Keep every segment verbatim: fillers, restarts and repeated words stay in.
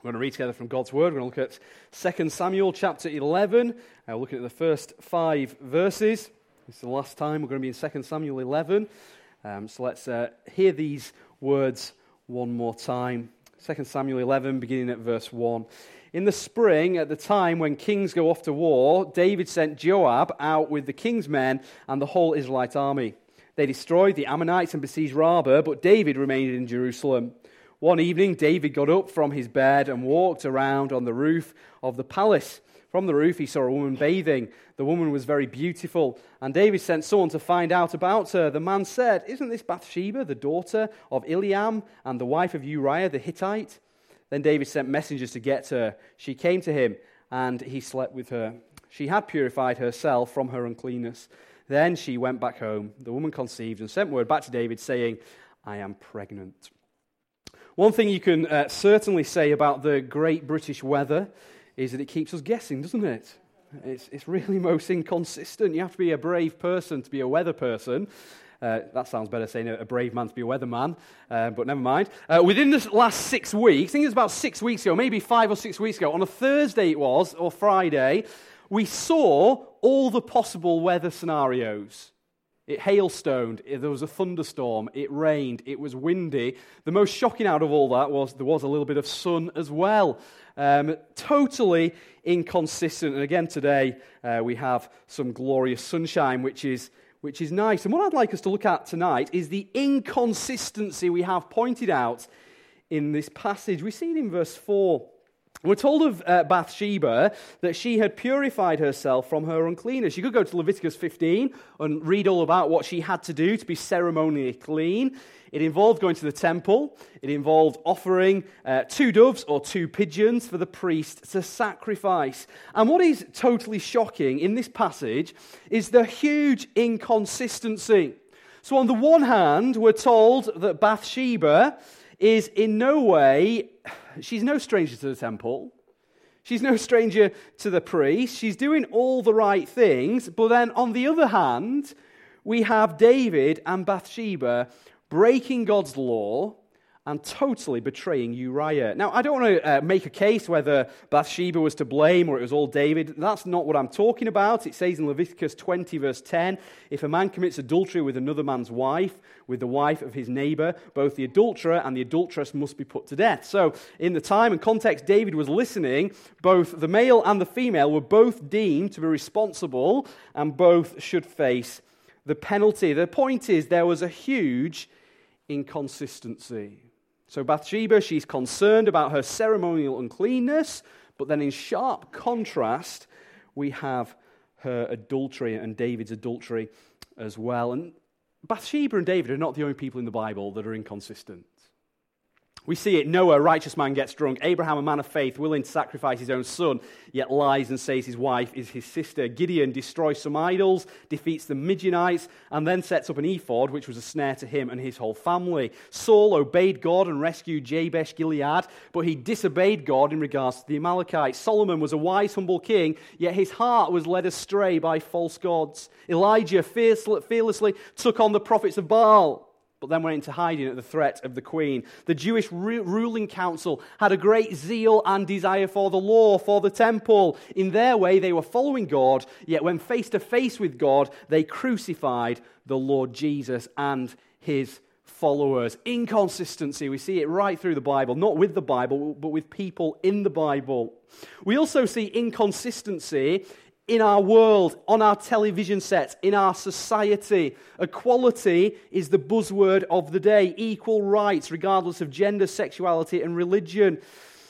We're going to read together from God's Word. We're going to look at Second Samuel chapter eleven. Uh, we're looking at the first five verses. This is the last time we're going to be in Second Samuel eleven. Um, so let's uh, hear these words one more time. Second Samuel eleven, beginning at verse one. In the spring, at the time when kings go off to war, David sent Joab out with the king's men and the whole Israelite army. They destroyed the Ammonites and besieged Rabbah, but David remained in Jerusalem. One evening, David got up from his bed and walked around on the roof of the palace. From the roof, he saw a woman bathing. The woman was very beautiful, and David sent someone to find out about her. The man said, "Isn't this Bathsheba, the daughter of Eliam and the wife of Uriah the Hittite?" Then David sent messengers to get her. She came to him, and he slept with her. She had purified herself from her uncleanness. Then she went back home. The woman conceived and sent word back to David, saying, "I am pregnant." One thing you can uh, certainly say about the great British weather is that it keeps us guessing, doesn't it? It's, it's really most inconsistent. You have to be a brave person to be a weather person. Uh, that sounds better saying a brave man to be a weatherman, uh, but never mind. Uh, within the last six weeks, I think it was about six weeks ago, maybe five or six weeks ago, on a Thursday it was, or Friday, we saw all the possible weather scenarios. It hailstoned, there was a thunderstorm, it rained, it was windy. The most shocking out of all that was there was a little bit of sun as well. Um, totally inconsistent. And again today uh, we have some glorious sunshine, which is which is nice. And what I'd like us to look at tonight is the inconsistency we have pointed out in this passage. We see it in verse four. We're told of uh, Bathsheba that she had purified herself from her uncleanness. You could go to Leviticus fifteen and read all about what she had to do to be ceremonially clean. It involved going to the temple. It involved offering uh, two doves or two pigeons for the priest to sacrifice. And what is totally shocking in this passage is the huge inconsistency. So on the one hand, we're told that Bathsheba is in no way, she's no stranger to the temple. She's no stranger to the priest. She's doing all the right things. But then on the other hand, we have David and Bathsheba breaking God's law and totally betraying Uriah. Now, I don't want to uh, make a case whether Bathsheba was to blame or it was all David. That's not what I'm talking about. It says in Leviticus twenty, verse ten, if a man commits adultery with another man's wife, with the wife of his neighbor, both the adulterer and the adulteress must be put to death. So, in the time and context David was listening, both the male and the female were both deemed to be responsible, and both should face the penalty. The point is, there was a huge inconsistency. So Bathsheba, she's concerned about her ceremonial uncleanness, but then in sharp contrast, we have her adultery and David's adultery as well. And Bathsheba and David are not the only people in the Bible that are inconsistent. We see it, Noah, a righteous man, gets drunk. Abraham, a man of faith, willing to sacrifice his own son, yet lies and says his wife is his sister. Gideon destroys some idols, defeats the Midianites, and then sets up an ephod, which was a snare to him and his whole family. Saul obeyed God and rescued Jabesh Gilead, but he disobeyed God in regards to the Amalekites. Solomon was a wise, humble king, yet his heart was led astray by false gods. Elijah fearlessly took on the prophets of Baal, but then went into hiding at the threat of the queen. The Jewish ru- ruling council had a great zeal and desire for the law, for the temple. In their way, they were following God, yet when face to face with God, they crucified the Lord Jesus and his followers. Inconsistency, we see it right through the Bible, not with the Bible, but with people in the Bible. We also see inconsistency in our world, on our television sets, in our society. Equality is the buzzword of the day. Equal rights, regardless of gender, sexuality, and religion.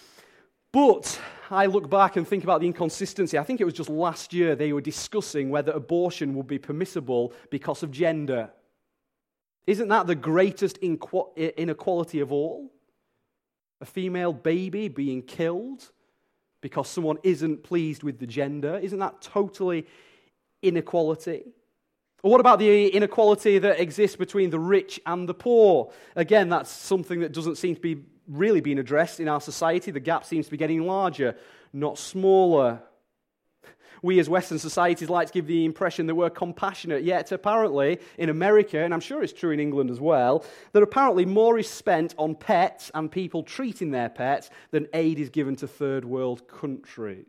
But I look back and think about the inconsistency. I think it was just last year they were discussing whether abortion would be permissible because of gender. Isn't that the greatest inequality of all? A female baby being killed because someone isn't pleased with the gender. Isn't that totally inequality? Or what about the inequality that exists between the rich and the poor? Again, that's something that doesn't seem to be really being addressed in our society. The gap seems to be getting larger, not smaller. We as Western societies like to give the impression that we're compassionate, yet apparently in America, and I'm sure it's true in England as well, that apparently more is spent on pets and people treating their pets than aid is given to third world countries.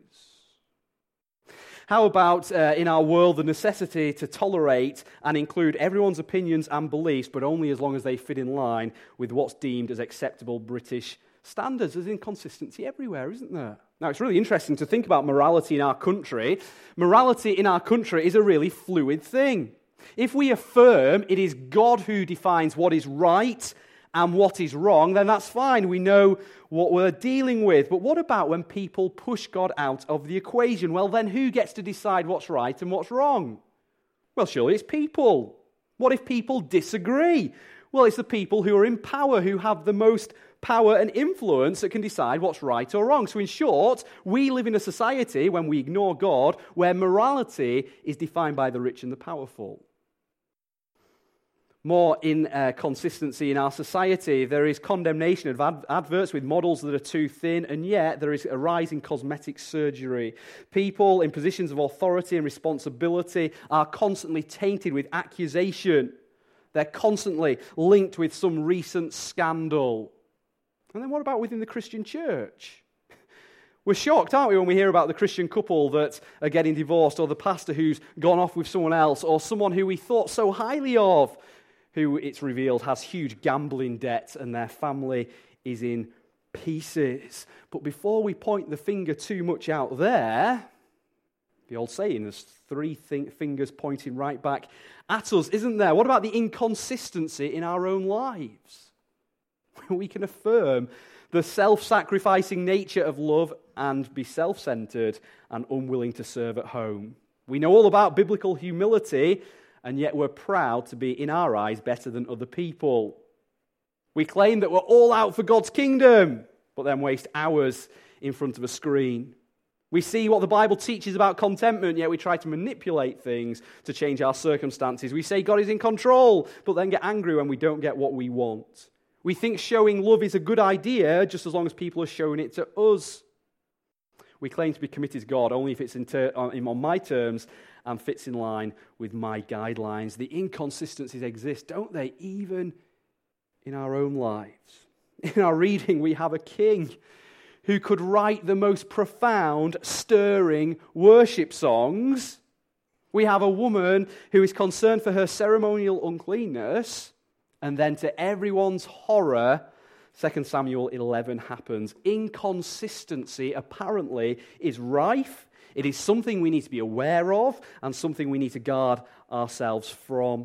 How about uh, in our world the necessity to tolerate and include everyone's opinions and beliefs, but only as long as they fit in line with what's deemed as acceptable British standards? There's inconsistency everywhere, isn't there? Now, it's really interesting to think about morality in our country. Morality in our country is a really fluid thing. If we affirm it is God who defines what is right and what is wrong, then that's fine. We know what we're dealing with. But what about when people push God out of the equation? Well, then who gets to decide what's right and what's wrong? Well, surely it's people. What if people disagree? Well, it's the people who are in power, who have the most power and influence that can decide what's right or wrong. So in short, we live in a society, when we ignore God, where morality is defined by the rich and the powerful. More in uh, consistency in our society, there is condemnation of ad- adverts with models that are too thin, and yet there is a rise in cosmetic surgery. People in positions of authority and responsibility are constantly tainted with accusation. They're constantly linked with some recent scandal. And then what about within the Christian church? We're shocked, aren't we, when we hear about the Christian couple that are getting divorced, or the pastor who's gone off with someone else, or someone who we thought so highly of, who it's revealed has huge gambling debts and their family is in pieces. But before we point the finger too much out there, the old saying, there's three th- fingers pointing right back at us, isn't there? What about the inconsistency in our own lives? We can affirm the self-sacrificing nature of love and be self-centered and unwilling to serve at home. We know all about biblical humility, and yet we're proud to be, in our eyes, better than other people. We claim that we're all out for God's kingdom, but then waste hours in front of a screen. We see what the Bible teaches about contentment, yet we try to manipulate things to change our circumstances. We say God is in control, but then get angry when we don't get what we want. We think showing love is a good idea just as long as people are showing it to us. We claim to be committed to God only if it's in ter- on, on my terms and fits in line with my guidelines. The inconsistencies exist, don't they, even in our own lives? In our reading, we have a king who could write the most profound, stirring worship songs. We have a woman who is concerned for her ceremonial uncleanness, and then to everyone's horror, Second Samuel eleven happens. Inconsistency, apparently, is rife. It is something we need to be aware of and something we need to guard ourselves from.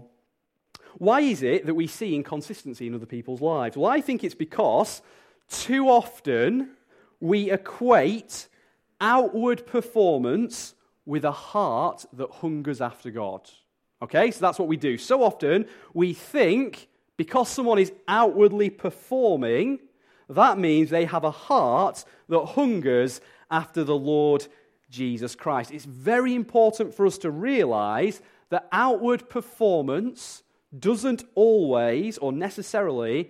Why is it that we see inconsistency in other people's lives? Well, I think it's because too often we equate outward performance with a heart that hungers after God. Okay, so that's what we do. So often we think because someone is outwardly performing, that means they have a heart that hungers after the Lord Jesus Christ. It's very important for us to realize that outward performance doesn't always or necessarily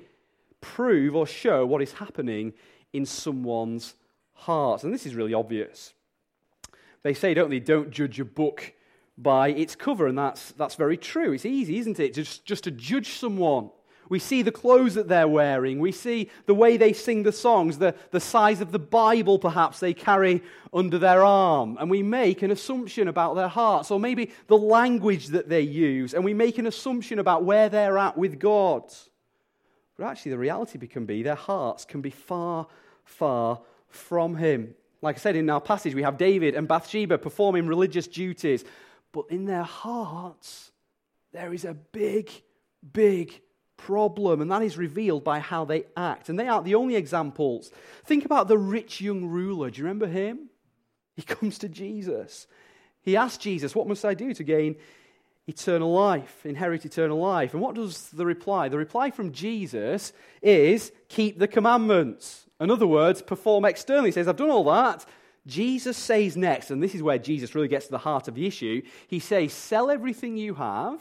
prove or show what is happening in someone's heart. And this is really obvious. They say, don't they, don't judge a book by its cover, and that's that's very true. It's easy, isn't it, just, just to judge someone. We see the clothes that they're wearing. We see the way they sing the songs, the, the size of the Bible perhaps they carry under their arm. And we make an assumption about their hearts, or maybe the language that they use, and we make an assumption about where they're at with God. But actually the reality can be their hearts can be far, far from Him. Like I said in our passage, we have David and Bathsheba performing religious duties, but in their hearts there is a big, big problem, and that is revealed by how they act. And they aren't the only examples. Think about the rich young ruler. Do you remember him? He comes to Jesus. He asks Jesus, what must I do to gain eternal life, inherit eternal life? And what does the reply? The reply from Jesus is, keep the commandments. In other words, perform externally. He says, I've done all that. Jesus says next, and this is where Jesus really gets to the heart of the issue, he says, sell everything you have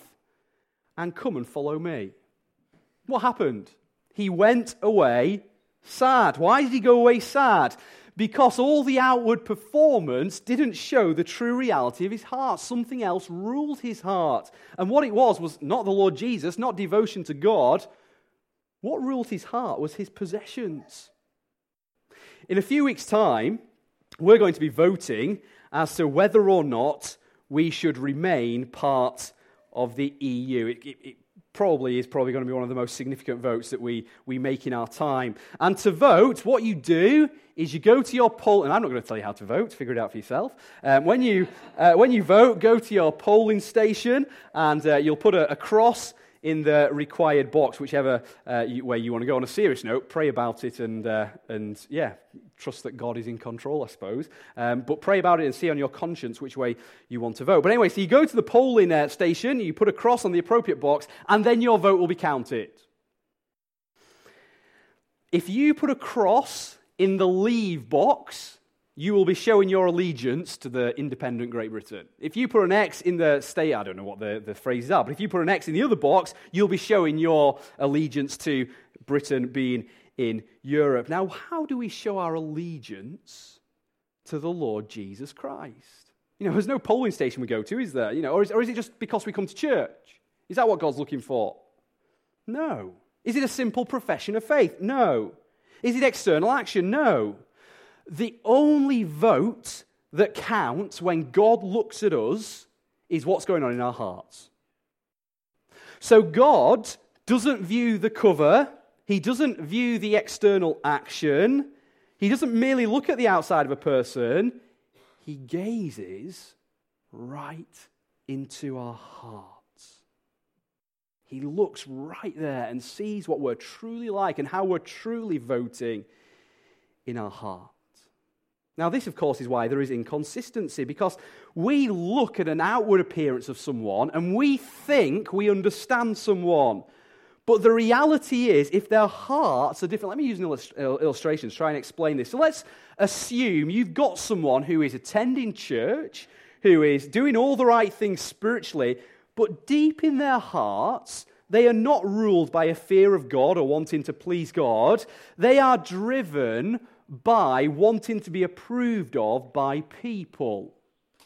and come and follow me. What happened? He went away sad. Why did he go away sad? because all the outward performance didn't show the true reality of his heart. Something else ruled his heart. And what it was was not the Lord Jesus, not devotion to God. What ruled his heart was his possessions. In a few weeks' time, we're going to be voting as to whether or not we should remain part of the E U. It, it, it probably is probably going to be one of the most significant votes that we, we make in our time. And to vote, what you do is you go to your poll, and I'm not going to tell you how to vote, figure it out for yourself. Um, when you uh, when you vote, go to your polling station, and uh, you'll put a, a cross in the required box, whichever uh, you, way you want to go. On a serious note, pray about it and, uh, and yeah, trust that God is in control, I suppose. Um, but pray about it and see on your conscience which way you want to vote. But anyway, so you go to the polling uh, station, you put a cross on the appropriate box, and then your vote will be counted. If you put a cross in the leave box, you will be showing your allegiance to the independent Great Britain. If you put an X in the state, I don't know what the, the phrases are, but if you put an X in the other box, you'll be showing your allegiance to Britain being in Europe. Now, how do we show our allegiance to the Lord Jesus Christ? You know, there's no polling station we go to, is there? You know, or is, or is it just because we come to church? Is that what God's looking for? No. Is it a simple profession of faith? No. Is it external action? No. The only vote that counts when God looks at us is what's going on in our hearts. So God doesn't view the cover. He doesn't view the external action. He doesn't merely look at the outside of a person. He gazes right into our hearts. He looks right there and sees what we're truly like and how we're truly voting in our heart. Now, this, of course, is why there is inconsistency, because we look at an outward appearance of someone and we think we understand someone. But the reality is, if their hearts are different, let me use an illust- illustration to try and explain this. So let's assume you've got someone who is attending church, who is doing all the right things spiritually, but deep in their hearts, they are not ruled by a fear of God or wanting to please God. They are driven by wanting to be approved of by people.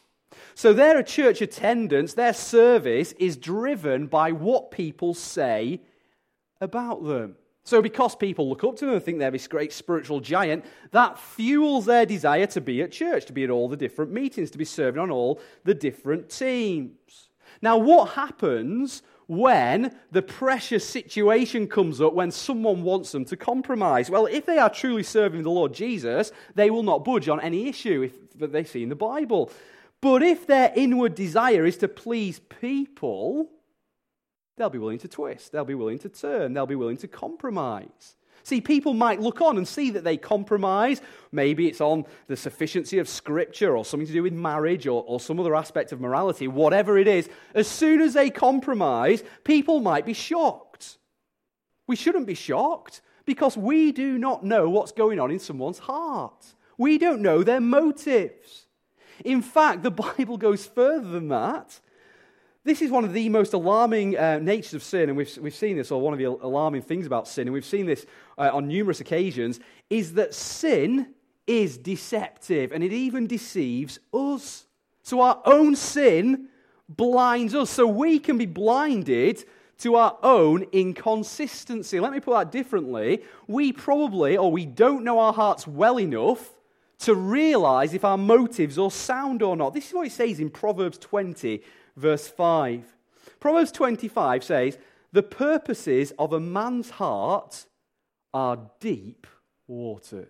So their church attendance, their service is driven by what people say about them. So because people look up to them and think they're this great spiritual giant, that fuels their desire to be at church, to be at all the different meetings, to be serving on all the different teams. Now, what happens when the pressure situation comes up, when someone wants them to compromise? Well, if they are truly serving the Lord Jesus, they will not budge on any issue if, that they see in the Bible. But if their inward desire is to please people, they'll be willing to twist, they'll be willing to turn, they'll be willing to compromise. See, people might look on and see that they compromise. Maybe it's on the sufficiency of Scripture or something to do with marriage or, or some other aspect of morality, whatever it is. As soon as they compromise, people might be shocked. We shouldn't be shocked because we do not know what's going on in someone's heart. We don't know their motives. In fact, the Bible goes further than that. This is one of the most alarming uh, natures of sin, and we've, we've seen this, or one of the alarming things about sin, and we've seen this uh, on numerous occasions, is that sin is deceptive, and it even deceives us. So our own sin blinds us, so we can be blinded to our own inconsistency. Let me put that differently. We probably, or we don't know our hearts well enough to realize if our motives are sound or not. This is what it says in Proverbs twenty, verse five. Proverbs twenty-five says, "The purposes of a man's heart are deep waters."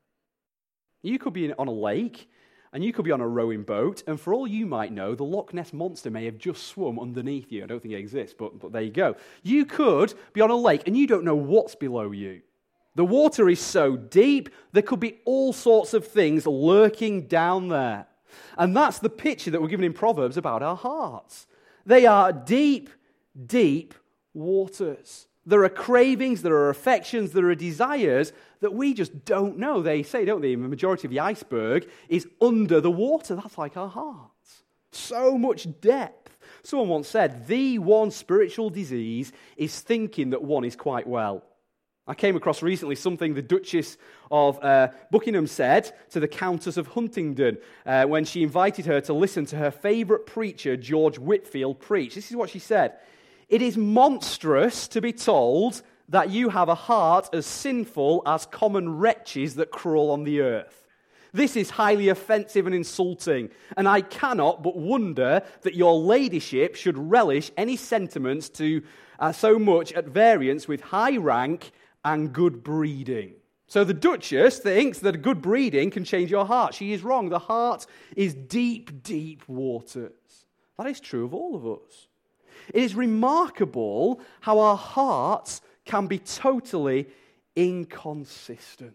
You could be on a lake, and you could be on a rowing boat, and for all you might know, the Loch Ness Monster may have just swum underneath you. I don't think it exists, but, but there you go. You could be on a lake, and you don't know what's below you. The water is so deep, there could be all sorts of things lurking down there. And that's the picture that we're given in Proverbs about our hearts. They are deep, deep waters. There are cravings, there are affections, there are desires that we just don't know. They say, don't they, the majority of the iceberg is under the water. That's like our hearts. So much depth. Someone once said, the one spiritual disease is thinking that one is quite well. I came across recently something the Duchess of uh, Buckingham said to the Countess of Huntingdon uh, when she invited her to listen to her favourite preacher, George Whitefield, preach. This is what she said. "It is monstrous to be told that you have a heart as sinful as common wretches that crawl on the earth. This is highly offensive and insulting, and I cannot but wonder that your ladyship should relish any sentiments to uh, so much at variance with high rank and good breeding." So the Duchess thinks that good breeding can change your heart. She is wrong. The heart is deep, deep waters. That is true of all of us. It is remarkable how our hearts can be totally inconsistent.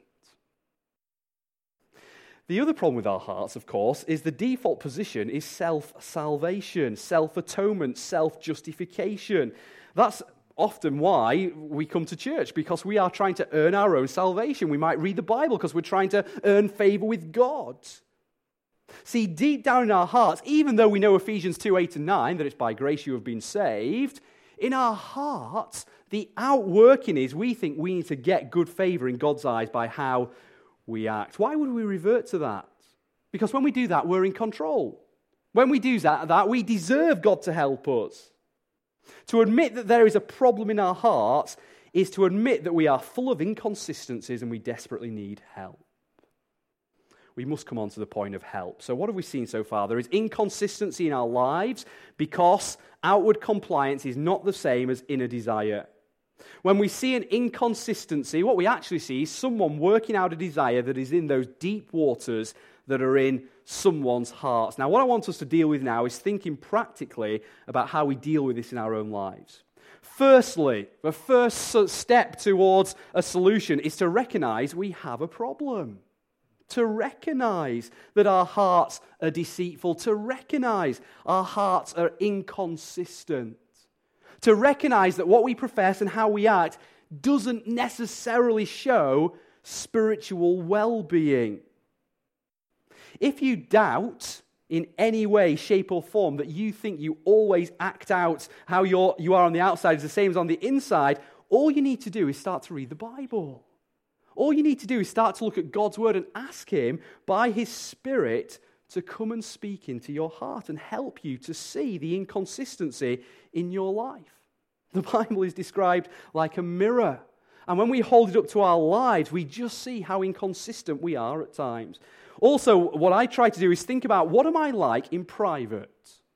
The other problem with our hearts, of course, is the default position is self-salvation, self-atonement, self-justification. That's often why we come to church, because we are trying to earn our own salvation. We might read the Bible because we're trying to earn favor with God. See, deep down in our hearts, even though we know Ephesians two, eight and nine, that it's by grace you have been saved, in our hearts, the outworking is we think we need to get good favor in God's eyes by how we act. Why would we revert to that? Because when we do that, we're in control. When we do that, that we deserve God to help us. To admit that there is a problem in our hearts is to admit that we are full of inconsistencies and we desperately need help. We must come on to the point of help. So what have we seen so far? There is inconsistency in our lives because outward compliance is not the same as inner desire. When we see an inconsistency, what we actually see is someone working out a desire that is in those deep waters that are in someone's hearts. Now, what I want us to deal with now is thinking practically about how we deal with this in our own lives. Firstly, the first step towards a solution is to recognize we have a problem. To recognize that our hearts are deceitful. To recognize our hearts are inconsistent. To recognize that what we profess and how we act doesn't necessarily show spiritual well-being. If you doubt in any way, shape, or form that you think you always act out how you're, you are on the outside is the same as on the inside, all you need to do is start to read the Bible. All you need to do is start to look at God's Word and ask Him by His Spirit to come and speak into your heart and help you to see the inconsistency in your life. The Bible is described like a mirror. And when we hold it up to our lives, we just see how inconsistent we are at times. Also, what I try to do is think about what am I like in private?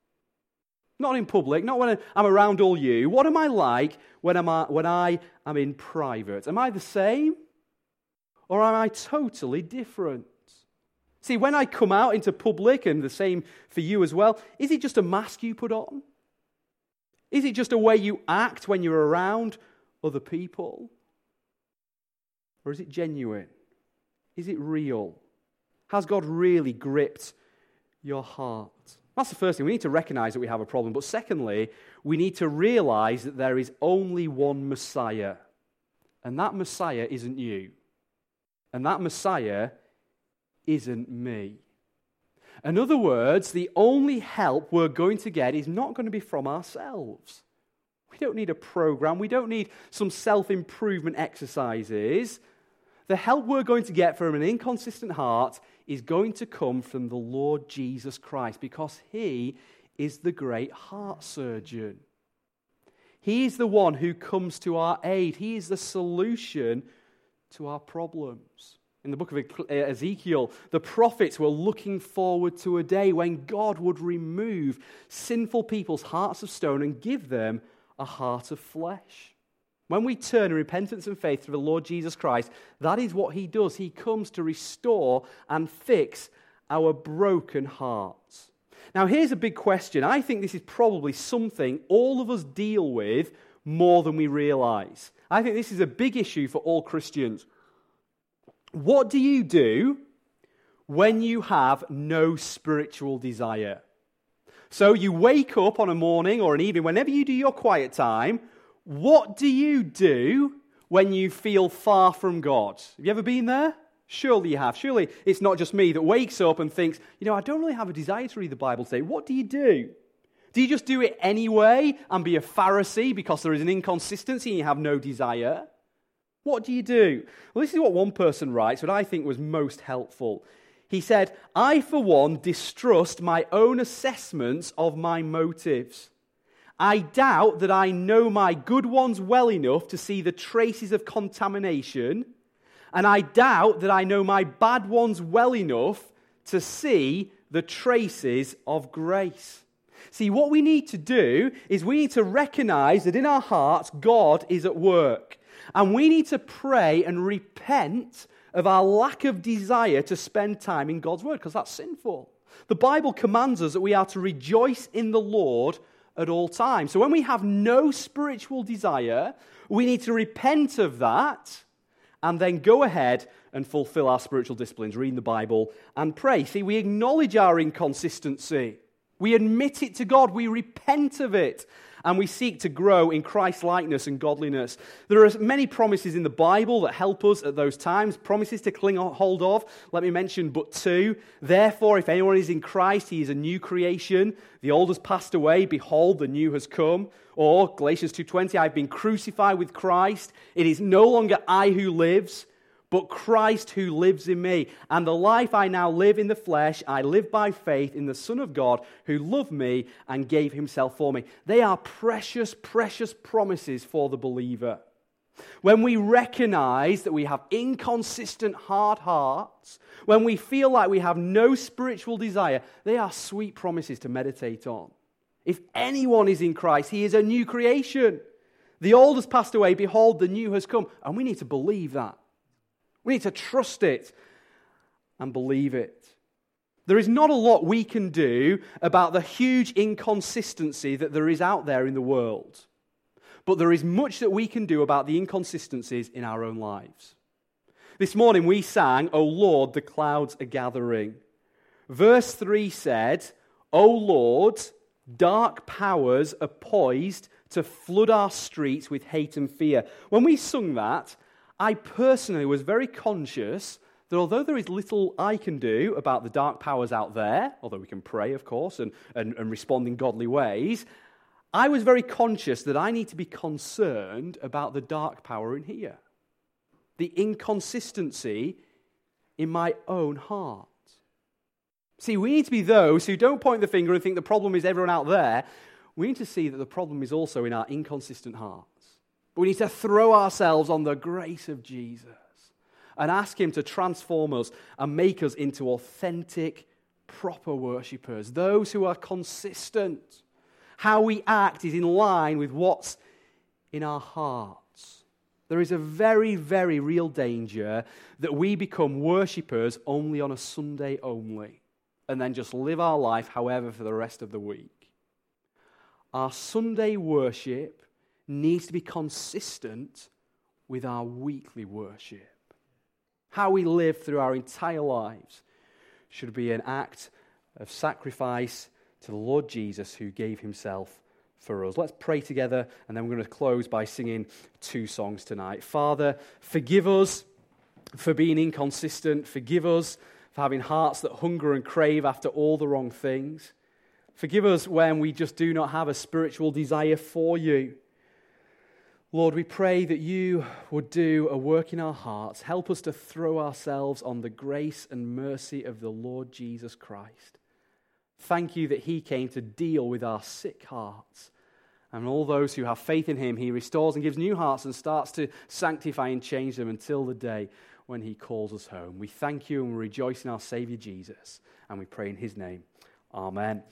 Not in public, not when I'm around all you. What am I like when, am I, when I am in private? Am I the same? Or am I totally different? See, when I come out into public, and the same for you as well, is it just a mask you put on? Is it just a way you act when you're around other people? Or is it genuine? Is it real? Has God really gripped your heart? That's the first thing. We need to recognize that we have a problem. But secondly, we need to realize that there is only one Messiah. And that Messiah isn't you. And that Messiah isn't me. In other words, the only help we're going to get is not going to be from ourselves. We don't need a program. We don't need some self-improvement exercises. The help we're going to get from an inconsistent heart is going to come from the Lord Jesus Christ, because He is the great heart surgeon. He is the one who comes to our aid. He is the solution to our problems. In the book of Ezekiel, the prophets were looking forward to a day when God would remove sinful people's hearts of stone and give them a heart of flesh. When we turn in repentance and faith to the Lord Jesus Christ, that is what He does. He comes to restore and fix our broken hearts. Now, here's a big question. I think this is probably something all of us deal with more than we realize. I think this is a big issue for all Christians. What do you do when you have no spiritual desire? So you wake up on a morning or an evening, whenever you do your quiet time, what do you do when you feel far from God? Have you ever been there? Surely you have. Surely it's not just me that wakes up and thinks, you know, I don't really have a desire to read the Bible today. What do you do? Do you just do it anyway and be a Pharisee because there is an inconsistency and you have no desire? What do you do? Well, this is what one person writes, what I think was most helpful. He said, I, for one, distrust my own assessments of my motives. I doubt that I know my good ones well enough to see the traces of contamination, and I doubt that I know my bad ones well enough to see the traces of grace. See, what we need to do is we need to recognize that in our hearts, God is at work. And we need to pray and repent of our lack of desire to spend time in God's Word, because that's sinful. The Bible commands us that we are to rejoice in the Lord at all times. So when we have no spiritual desire, we need to repent of that and then go ahead and fulfill our spiritual disciplines, reading the Bible and pray. See, we acknowledge our inconsistency. We admit it to God. We repent of it. And we seek to grow in Christ-likeness and godliness. There are many promises in the Bible that help us at those times, promises to cling hold of. Let me mention but two. Therefore, if anyone is in Christ, he is a new creation. The old has passed away. Behold, the new has come. Or Galatians two twenty, I've been crucified with Christ. It is no longer I who lives, but Christ who lives in me. And the life I now live in the flesh, I live by faith in the Son of God who loved me and gave himself for me. They are precious, precious promises for the believer. When we recognize that we have inconsistent hard hearts, when we feel like we have no spiritual desire, they are sweet promises to meditate on. If anyone is in Christ, he is a new creation. The old has passed away, behold, the new has come. And we need to believe that. We need to trust it and believe it. There is not a lot we can do about the huge inconsistency that there is out there in the world. But there is much that we can do about the inconsistencies in our own lives. This morning we sang, O Lord, the clouds are gathering. Verse three said, O Lord, dark powers are poised to flood our streets with hate and fear. When we sung that, I personally was very conscious that although there is little I can do about the dark powers out there, although we can pray, of course, and, and, and respond in godly ways, I was very conscious that I need to be concerned about the dark power in here. The inconsistency in my own heart. See, we need to be those who don't point the finger and think the problem is everyone out there. We need to see that the problem is also in our inconsistent hearts. But we need to throw ourselves on the grace of Jesus and ask him to transform us and make us into authentic, proper worshippers, those who are consistent. How we act is in line with what's in our hearts. There is a very, very real danger that we become worshippers only on a Sunday only and then just live our life however for the rest of the week. Our Sunday worship needs to be consistent with our weekly worship. How we live through our entire lives should be an act of sacrifice to the Lord Jesus who gave himself for us. Let's pray together, and then we're going to close by singing two songs tonight. Father, forgive us for being inconsistent. Forgive us for having hearts that hunger and crave after all the wrong things. Forgive us when we just do not have a spiritual desire for you. Lord, we pray that you would do a work in our hearts. Help us to throw ourselves on the grace and mercy of the Lord Jesus Christ. Thank you that he came to deal with our sick hearts. And all those who have faith in him, he restores and gives new hearts and starts to sanctify and change them until the day when he calls us home. We thank you and we rejoice in our Savior Jesus. And we pray in his name. Amen.